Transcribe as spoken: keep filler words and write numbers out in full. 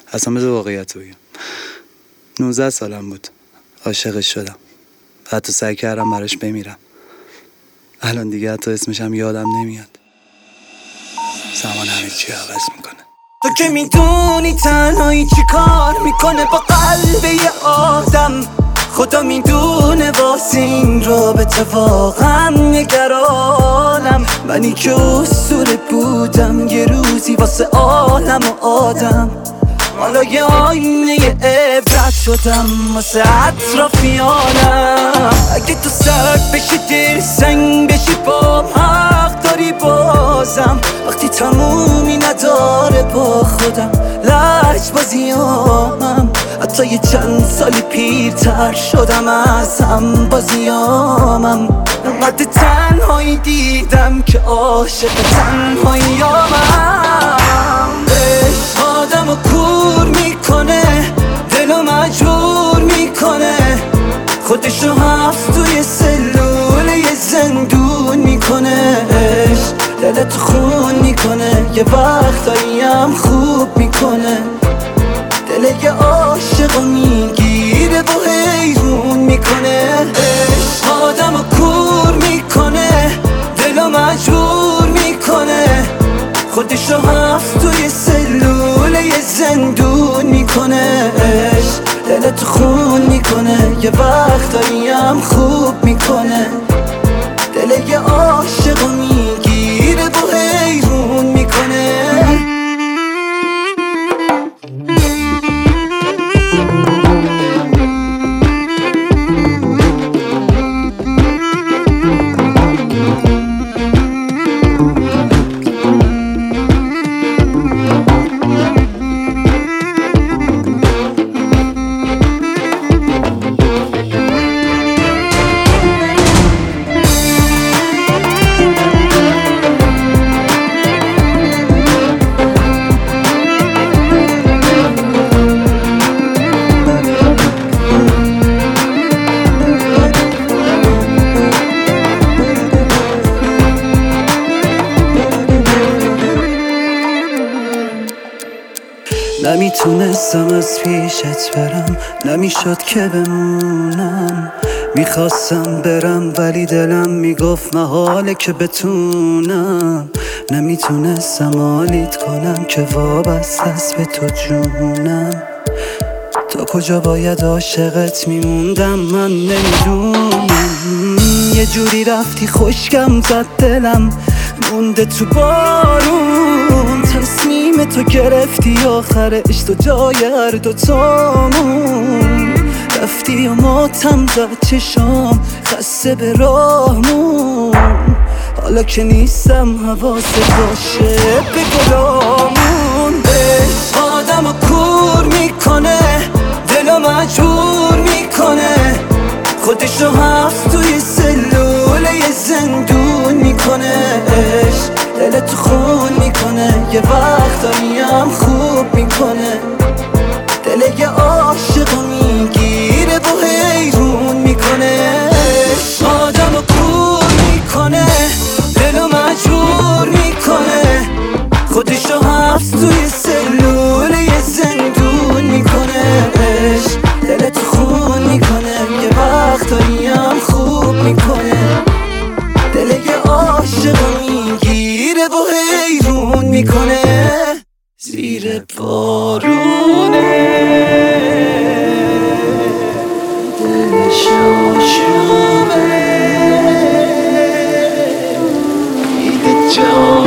اصلا بذار واقعیت رو بگم. نوزده سالم بود عاشقش شدم، حتی سعی کردم براش بمیرم. الان دیگه حتی اسمشم یادم نمیاد. زمان همه چی عوض میکنه. تو که میدونی تنهایی چی کار میکنه با قلب یه آدم. خدا میدونه واسه این رابطه واقعا نگرانم. منی که اسطوره بودم یه روزی واسه عالم و آدم. حالا یه آینه عبرت شدم واسه اطرافیانم. اگه تو سرد بشی دل سنگ بشی بام حق داری بازم. وقتی تمومی نداره با خودم لج بازیامم. حتی یه چند سالی پیرتر شدم از هم بازیامم. انقدر تنهایی دیدم که عاشق تنهاییامم. عشق آدمو کور میکنه، دلو مجبور میکنه، خودشو هفت توی سلول یه زندون میکنه. عشق دلتو خون میکنه، یه وقتایی هم خوب میکنه. دل یه عاشقو میگیره و حیرون میکنه. عشق آدمو کور میکنه، دلو مجبور میکنه، خودشو هفت توی سلول یه زندون میکنه. عشق دلتو خون میکنه، یه وقتایی هم خوب میکنه. دل یه عاشقو میگیره و حیرون میکنه. نمیتونستم از پیشت برم، نمیشد که بمونم. میخواستم برم ولی دلم میگفت محاله که بتونم. نمیتونستم حالیت کنم که وابسته است به تو جونم. تا کجا باید عاشقت میموندم من نمیدونم. یه جوری رفتی خشکم زد دلم مونده تو بارون. تصمیم تو گرفتی آخرش تو جای هر دوتامون. رفتی و ماتم زد چشام خسته به راهمون. حالا که نیستم حواست باشه به گلامون. عشق آدمو کور میکنه، دلو مجبور میکنه، خودشو هفت توی سلول یه زندون میکنه. عشق دلتو خون میکنه، یه وقتایی هم خوب میکنه. دل یه عاشقو میگیره و حیرون میکنه. عشق آدمو کور میکنه، دلو مجبور میکنه، خودشو هفت توی سلول یه زندون میکنه. عشق دلتو خون میکنه، یه وقتایی هم خوب میکنه. دل یه عاشقو میگیره و حیرون میکنه. زیر بارونه دلش آشوبه دیده جان